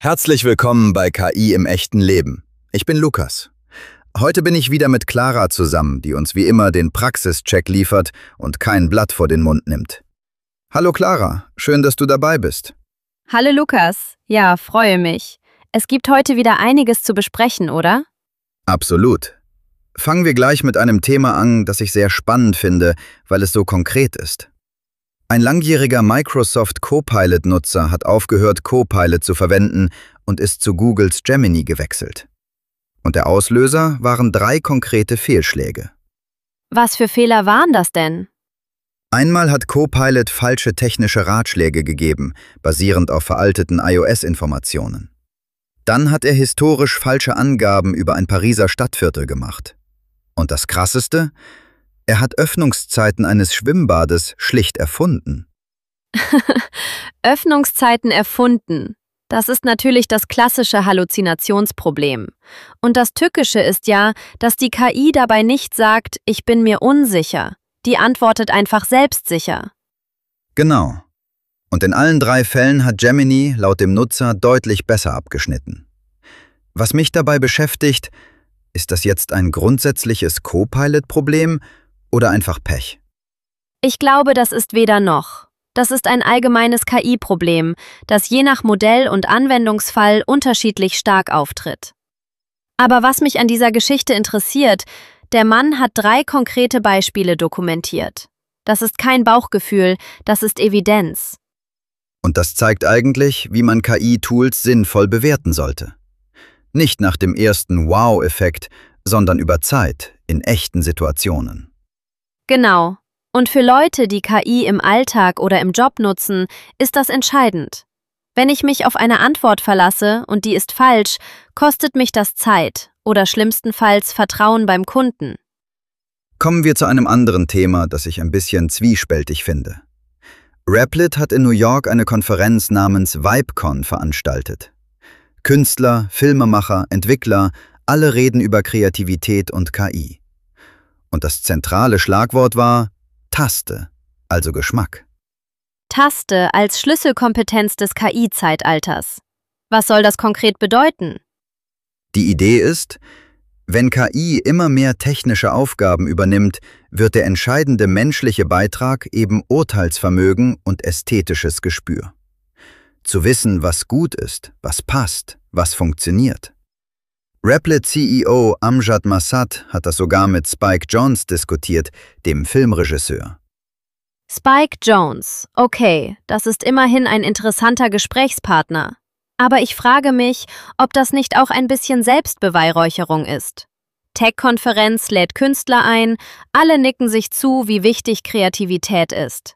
Herzlich willkommen bei KI im echten Leben. Ich bin Lukas. Heute bin ich wieder mit Clara zusammen, die uns wie immer den Praxischeck liefert und kein Blatt vor den Mund nimmt. Hallo Clara, schön, dass du dabei bist. Hallo Lukas. Ja, freue mich. Es gibt heute wieder einiges zu besprechen, oder? Absolut. Fangen wir gleich mit einem Thema an, das ich sehr spannend finde, weil es so konkret ist. Ein langjähriger Microsoft Copilot-Nutzer hat aufgehört, Copilot zu verwenden und ist zu Googles Gemini gewechselt. Und der Auslöser waren 3 konkrete Fehlschläge. Was für Fehler waren das denn? Einmal hat Copilot falsche technische Ratschläge gegeben, basierend auf veralteten iOS-Informationen. Dann hat er historisch falsche Angaben über ein Pariser Stadtviertel gemacht. Und das Krasseste? Er hat Öffnungszeiten eines Schwimmbades schlicht erfunden. Öffnungszeiten erfunden. Das ist natürlich das klassische Halluzinationsproblem. Und das Tückische ist ja, dass die KI dabei nicht sagt, ich bin mir unsicher. Die antwortet einfach selbstsicher. Genau. Und in allen 3 Fällen hat Gemini laut dem Nutzer deutlich besser abgeschnitten. Was mich dabei beschäftigt, ist das jetzt ein grundsätzliches Copilot-Problem oder einfach Pech? Ich glaube, das ist weder noch. Das ist ein allgemeines KI-Problem, das je nach Modell und Anwendungsfall unterschiedlich stark auftritt. Aber was mich an dieser Geschichte interessiert, der Mann hat 3 konkrete Beispiele dokumentiert. Das ist kein Bauchgefühl, das ist Evidenz. Und das zeigt eigentlich, wie man KI-Tools sinnvoll bewerten sollte. Nicht nach dem ersten Wow-Effekt, sondern über Zeit, in echten Situationen. Genau. Und für Leute, die KI im Alltag oder im Job nutzen, ist das entscheidend. Wenn ich mich auf eine Antwort verlasse und die ist falsch, kostet mich das Zeit oder schlimmstenfalls Vertrauen beim Kunden. Kommen wir zu einem anderen Thema, das ich ein bisschen zwiespältig finde. Replit hat in New York eine Konferenz namens VibeCon veranstaltet. Künstler, Filmemacher, Entwickler, alle reden über Kreativität und KI. Und das zentrale Schlagwort war Taste, also Geschmack. Taste als Schlüsselkompetenz des KI-Zeitalters. Was soll das konkret bedeuten? Die Idee ist, wenn KI immer mehr technische Aufgaben übernimmt, wird der entscheidende menschliche Beitrag eben Urteilsvermögen und ästhetisches Gespür. Zu wissen, was gut ist, was passt, was funktioniert. Replit-CEO Amjad Masad hat das sogar mit Spike Jonze diskutiert, dem Filmregisseur. Spike Jonze. Okay, das ist immerhin ein interessanter Gesprächspartner. Aber ich frage mich, ob das nicht auch ein bisschen Selbstbeweihräucherung ist. Tech-Konferenz lädt Künstler ein, alle nicken sich zu, wie wichtig Kreativität ist.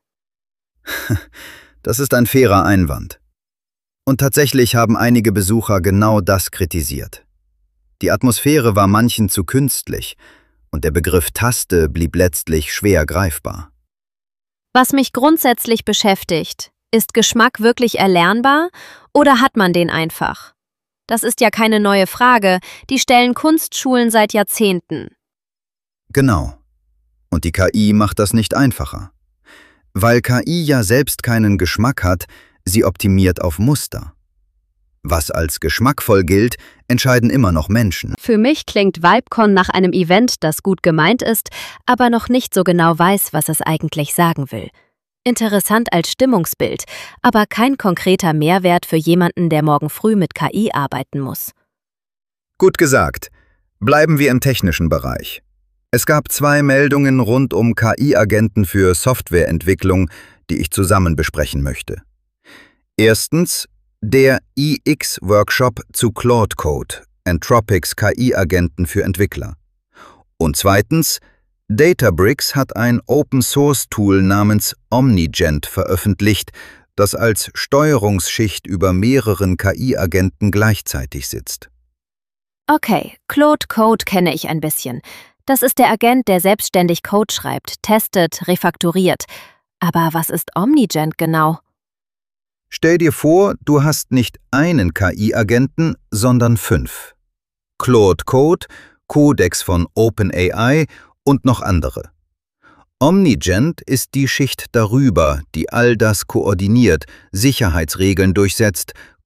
Das ist ein fairer Einwand. Und tatsächlich haben einige Besucher genau das kritisiert. Die Atmosphäre war manchen zu künstlich und der Begriff Taste blieb letztlich schwer greifbar. Was mich grundsätzlich beschäftigt, ist Geschmack wirklich erlernbar oder hat man den einfach? Das ist ja keine neue Frage, die stellen Kunstschulen seit Jahrzehnten. Genau. Und die KI macht das nicht einfacher. Weil KI ja selbst keinen Geschmack hat, sie optimiert auf Muster. Was als geschmackvoll gilt, entscheiden immer noch Menschen. Für mich klingt VibeCon nach einem Event, das gut gemeint ist, aber noch nicht so genau weiß, was es eigentlich sagen will. Interessant als Stimmungsbild, aber kein konkreter Mehrwert für jemanden, der morgen früh mit KI arbeiten muss. Gut gesagt. Bleiben wir im technischen Bereich. Es gab 2 Meldungen rund um KI-Agenten für Softwareentwicklung, die ich zusammen besprechen möchte. Erstens der iX-Workshop zu Claude Code, Anthropics KI-Agenten für Entwickler. Und zweitens, Databricks hat ein Open-Source-Tool namens Omnigent veröffentlicht, das als Steuerungsschicht über mehreren KI-Agenten gleichzeitig sitzt. Okay, Claude Code kenne ich ein bisschen. Das ist der Agent, der selbstständig Code schreibt, testet, refakturiert. Aber was ist Omnigent genau? Stell dir vor, du hast nicht einen KI-Agenten, sondern 5. Claude Code, Codex von OpenAI und noch andere. Omnigent ist die Schicht darüber, die all das koordiniert, Sicherheitsregeln durchsetzt,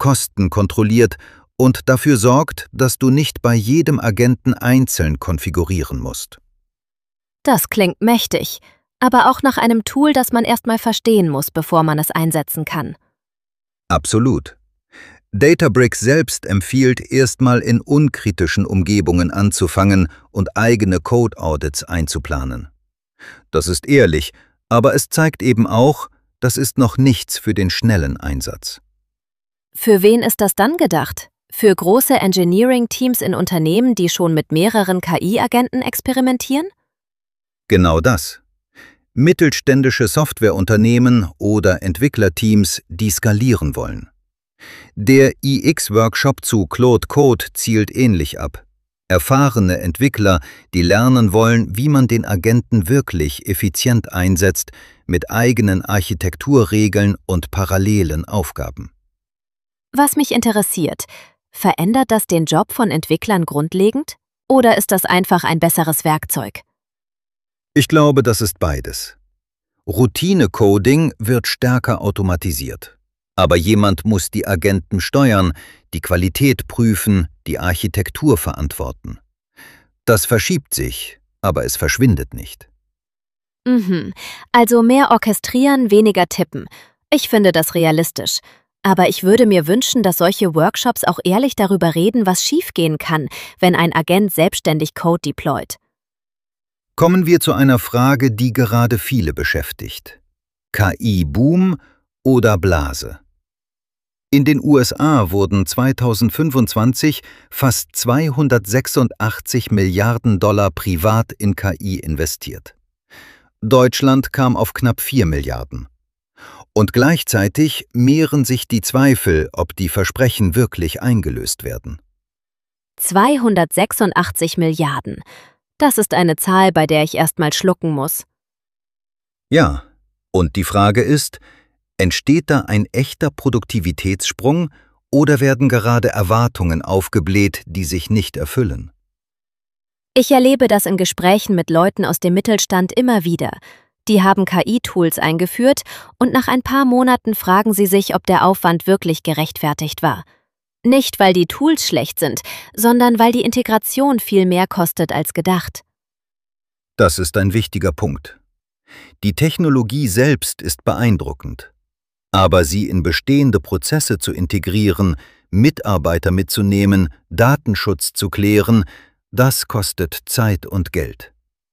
Kosten kontrolliert und dafür sorgt, dass du nicht bei jedem Agenten einzeln konfigurieren musst. Das klingt mächtig, aber auch nach einem Tool, das man erstmal verstehen muss, bevor man es einsetzen kann. Absolut. Databricks selbst empfiehlt, erstmal in unkritischen Umgebungen anzufangen und eigene Code-Audits einzuplanen. Das ist ehrlich, aber es zeigt eben auch, das ist noch nichts für den schnellen Einsatz. Für wen ist das dann gedacht? Für große Engineering-Teams in Unternehmen, die schon mit mehreren KI-Agenten experimentieren? Genau das. Mittelständische Softwareunternehmen oder Entwicklerteams, die skalieren wollen. Der iX-Workshop zu Claude Code zielt ähnlich ab. Erfahrene Entwickler, die lernen wollen, wie man den Agenten wirklich effizient einsetzt, mit eigenen Architekturregeln und parallelen Aufgaben. Was mich interessiert, verändert das den Job von Entwicklern grundlegend? Oder ist das einfach ein besseres Werkzeug? Ich glaube, das ist beides. Routine-Coding wird stärker automatisiert. Aber jemand muss die Agenten steuern, die Qualität prüfen, die Architektur verantworten. Das verschiebt sich, aber es verschwindet nicht. Also mehr orchestrieren, weniger tippen. Ich finde das realistisch. Aber ich würde mir wünschen, dass solche Workshops auch ehrlich darüber reden, was schiefgehen kann, wenn ein Agent selbstständig Code deployt. Kommen wir zu einer Frage, die gerade viele beschäftigt. KI-Boom oder Blase? In den USA wurden 2025 fast 286 Milliarden Dollar privat in KI investiert. Deutschland kam auf knapp 4 Milliarden. Und gleichzeitig mehren sich die Zweifel, ob die Versprechen wirklich eingelöst werden. 286 Milliarden. Das ist eine Zahl, bei der ich erstmal schlucken muss. Ja, und die Frage ist, entsteht da ein echter Produktivitätssprung oder werden gerade Erwartungen aufgebläht, die sich nicht erfüllen? Ich erlebe das in Gesprächen mit Leuten aus dem Mittelstand immer wieder. Die haben KI-Tools eingeführt und nach ein paar Monaten fragen sie sich, ob der Aufwand wirklich gerechtfertigt war. Nicht, weil die Tools schlecht sind, sondern weil die Integration viel mehr kostet als gedacht. Das ist ein wichtiger Punkt. Die Technologie selbst ist beeindruckend. Aber sie in bestehende Prozesse zu integrieren, Mitarbeiter mitzunehmen, Datenschutz zu klären, das kostet Zeit und Geld.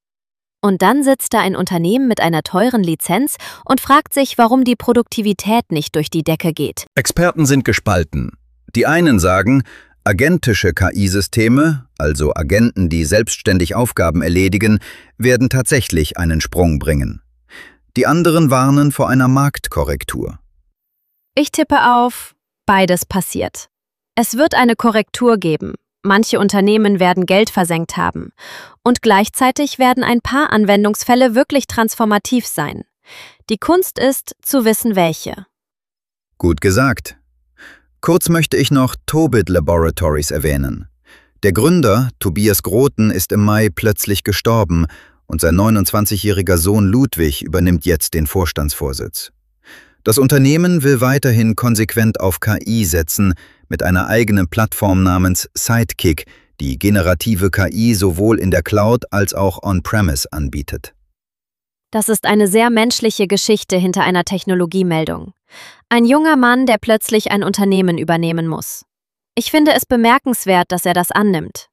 Und dann sitzt da ein Unternehmen mit einer teuren Lizenz und fragt sich, warum die Produktivität nicht durch die Decke geht. Experten sind gespalten. Die einen sagen, agentische KI-Systeme, also Agenten, die selbstständig Aufgaben erledigen, werden tatsächlich einen Sprung bringen. Die anderen warnen vor einer Marktkorrektur. Ich tippe auf, beides passiert. Es wird eine Korrektur geben. Manche Unternehmen werden Geld versenkt haben. Und gleichzeitig werden ein paar Anwendungsfälle wirklich transformativ sein. Die Kunst ist, zu wissen, welche. Gut gesagt. Kurz möchte ich noch Tobit Laboratories erwähnen. Der Gründer, Tobias Groten, ist im Mai plötzlich gestorben und sein 29-jähriger Sohn Ludwig übernimmt jetzt den Vorstandsvorsitz. Das Unternehmen will weiterhin konsequent auf KI setzen, mit einer eigenen Plattform namens Sidekick, die generative KI sowohl in der Cloud als auch on-premise anbietet. Das ist eine sehr menschliche Geschichte hinter einer Technologiemeldung. Ein junger Mann, der plötzlich ein Unternehmen übernehmen muss. Ich finde es bemerkenswert, dass er das annimmt.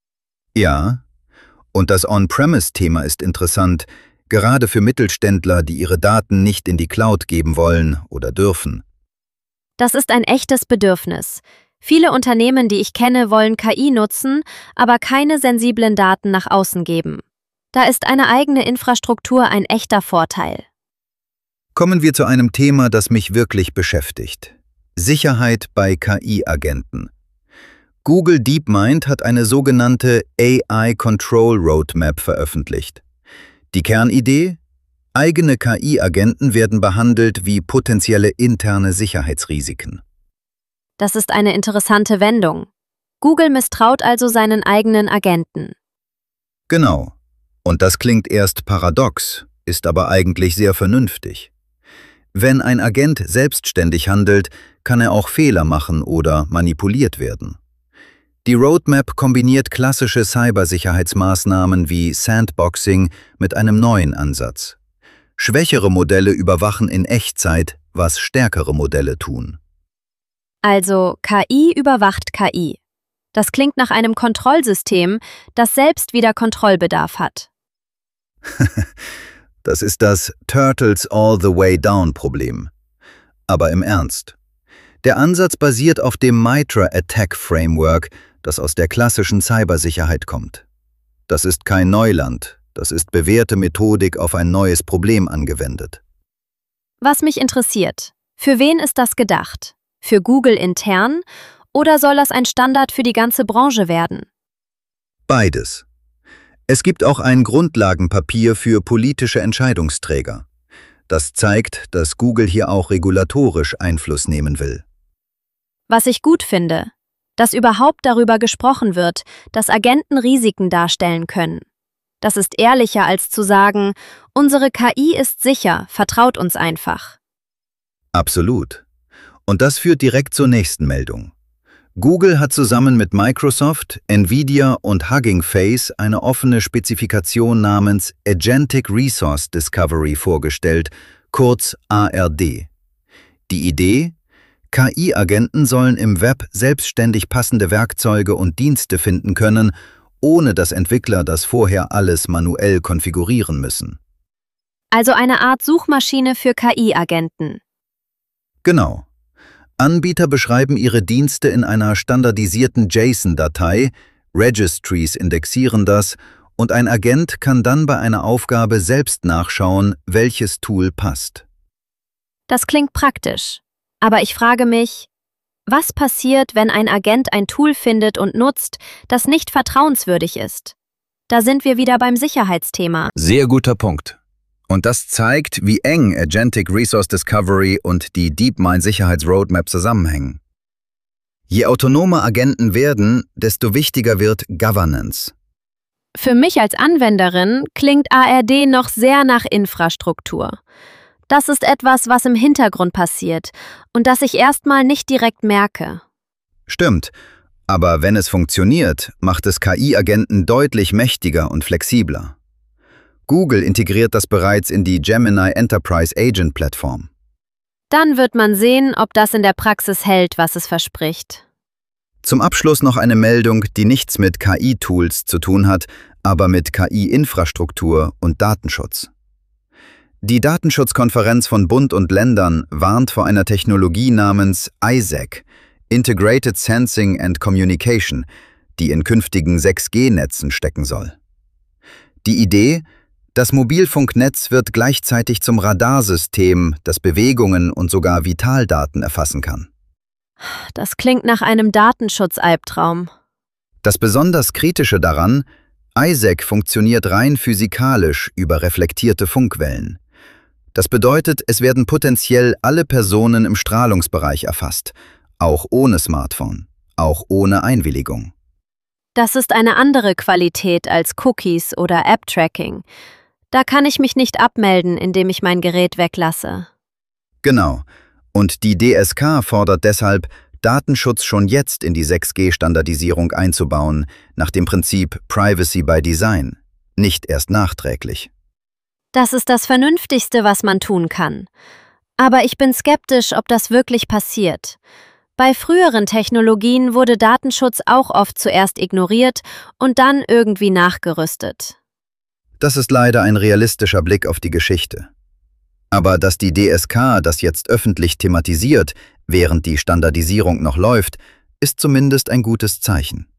Ja, und das On-Premise-Thema ist interessant, gerade für Mittelständler, die ihre Daten nicht in die Cloud geben wollen oder dürfen. Das ist ein echtes Bedürfnis. Viele Unternehmen, die ich kenne, wollen KI nutzen, aber keine sensiblen Daten nach außen geben. Da ist eine eigene Infrastruktur ein echter Vorteil. Kommen wir zu einem Thema, das mich wirklich beschäftigt. Sicherheit bei KI-Agenten. Google DeepMind hat eine sogenannte AI Control Roadmap veröffentlicht. Die Kernidee? Eigene KI-Agenten werden behandelt wie potenzielle interne Sicherheitsrisiken. Das ist eine interessante Wendung. Google misstraut also seinen eigenen Agenten. Genau. Und das klingt erst paradox, ist aber eigentlich sehr vernünftig. Wenn ein Agent selbstständig handelt, kann er auch Fehler machen oder manipuliert werden. Die Roadmap kombiniert klassische Cybersicherheitsmaßnahmen wie Sandboxing mit einem neuen Ansatz. Schwächere Modelle überwachen in Echtzeit, was stärkere Modelle tun. Also KI überwacht KI. Das klingt nach einem Kontrollsystem, das selbst wieder Kontrollbedarf hat. Das ist das Turtles all the way down Problem. Aber im Ernst. Der Ansatz basiert auf dem MITRE Attack Framework, das aus der klassischen Cybersicherheit kommt. Das ist kein Neuland, das ist bewährte Methodik auf ein neues Problem angewendet. Was mich interessiert, für wen ist das gedacht? Für Google intern oder soll das ein Standard für die ganze Branche werden? Beides. Es gibt auch ein Grundlagenpapier für politische Entscheidungsträger. Das zeigt, dass Google hier auch regulatorisch Einfluss nehmen will. Was ich gut finde, dass überhaupt darüber gesprochen wird, dass Agenten Risiken darstellen können. Das ist ehrlicher als zu sagen, unsere KI ist sicher, vertraut uns einfach. Absolut. Und das führt direkt zur nächsten Meldung. Google hat zusammen mit Microsoft, Nvidia und Hugging Face eine offene Spezifikation namens Agentic Resource Discovery vorgestellt, kurz ARD. Die Idee? KI-Agenten sollen im Web selbstständig passende Werkzeuge und Dienste finden können, ohne dass Entwickler das vorher alles manuell konfigurieren müssen. Also eine Art Suchmaschine für KI-Agenten. Genau. Anbieter beschreiben ihre Dienste in einer standardisierten JSON-Datei, Registries indexieren das und ein Agent kann dann bei einer Aufgabe selbst nachschauen, welches Tool passt. Das klingt praktisch. Aber ich frage mich, was passiert, wenn ein Agent ein Tool findet und nutzt, das nicht vertrauenswürdig ist? Da sind wir wieder beim Sicherheitsthema. Sehr guter Punkt. Und das zeigt, wie eng Agentic Resource Discovery und die DeepMind-Sicherheitsroadmap zusammenhängen. Je autonomer Agenten werden, desto wichtiger wird Governance. Für mich als Anwenderin klingt ARD noch sehr nach Infrastruktur. Das ist etwas, was im Hintergrund passiert und das ich erstmal nicht direkt merke. Stimmt, aber wenn es funktioniert, macht es KI-Agenten deutlich mächtiger und flexibler. Google integriert das bereits in die Gemini Enterprise Agent Plattform. Dann wird man sehen, ob das in der Praxis hält, was es verspricht. Zum Abschluss noch eine Meldung, die nichts mit KI-Tools zu tun hat, aber mit KI-Infrastruktur und Datenschutz. Die Datenschutzkonferenz von Bund und Ländern warnt vor einer Technologie namens ISAC, Integrated Sensing and Communication, die in künftigen 6G-Netzen stecken soll. Die Idee? Das Mobilfunknetz wird gleichzeitig zum Radarsystem, das Bewegungen und sogar Vitaldaten erfassen kann. Das klingt nach einem Datenschutzalbtraum. Das besonders Kritische daran, ISAC funktioniert rein physikalisch über reflektierte Funkwellen. Das bedeutet, es werden potenziell alle Personen im Strahlungsbereich erfasst, auch ohne Smartphone, auch ohne Einwilligung. Das ist eine andere Qualität als Cookies oder App-Tracking. Da kann ich mich nicht abmelden, indem ich mein Gerät weglasse. Genau. Und die DSK fordert deshalb, Datenschutz schon jetzt in die 6G-Standardisierung einzubauen, nach dem Prinzip Privacy by Design, nicht erst nachträglich. Das ist das Vernünftigste, was man tun kann. Aber ich bin skeptisch, ob das wirklich passiert. Bei früheren Technologien wurde Datenschutz auch oft zuerst ignoriert und dann irgendwie nachgerüstet. Das ist leider ein realistischer Blick auf die Geschichte. Aber dass die DSK das jetzt öffentlich thematisiert, während die Standardisierung noch läuft, ist zumindest ein gutes Zeichen.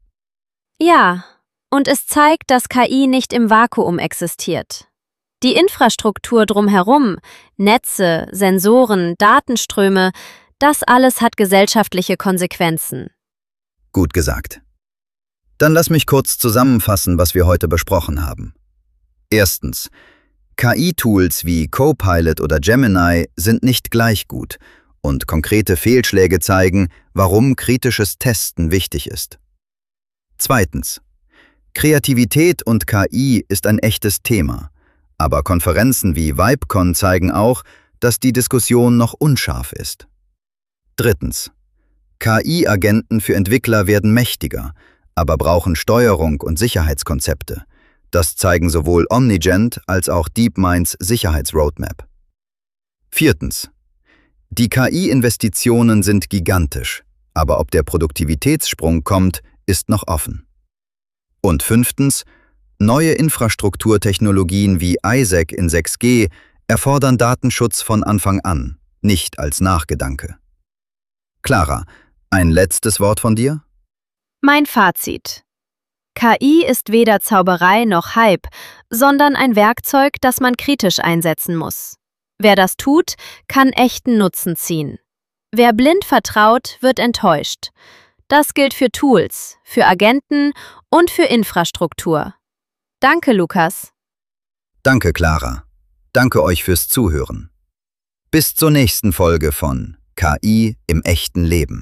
Ja, und es zeigt, dass KI nicht im Vakuum existiert. Die Infrastruktur drumherum, Netze, Sensoren, Datenströme, das alles hat gesellschaftliche Konsequenzen. Gut gesagt. Dann lass mich kurz zusammenfassen, was wir heute besprochen haben. Erstens. KI-Tools wie Copilot oder Gemini sind nicht gleich gut und konkrete Fehlschläge zeigen, warum kritisches Testen wichtig ist. Zweitens. Kreativität und KI ist ein echtes Thema, aber Konferenzen wie VibeCon zeigen auch, dass die Diskussion noch unscharf ist. Drittens. KI-Agenten für Entwickler werden mächtiger, aber brauchen Steuerung und Sicherheitskonzepte. Das zeigen sowohl Omnigent als auch DeepMinds Sicherheitsroadmap. Viertens. Die KI-Investitionen sind gigantisch, aber ob der Produktivitätssprung kommt, ist noch offen. Und fünftens. Neue Infrastrukturtechnologien wie Isaac in 6G erfordern Datenschutz von Anfang an, nicht als Nachgedanke. Clara, ein letztes Wort von dir? Mein Fazit. KI ist weder Zauberei noch Hype, sondern ein Werkzeug, das man kritisch einsetzen muss. Wer das tut, kann echten Nutzen ziehen. Wer blind vertraut, wird enttäuscht. Das gilt für Tools, für Agenten und für Infrastruktur. Danke, Lukas. Danke, Clara. Danke euch fürs Zuhören. Bis zur nächsten Folge von KI im echten Leben.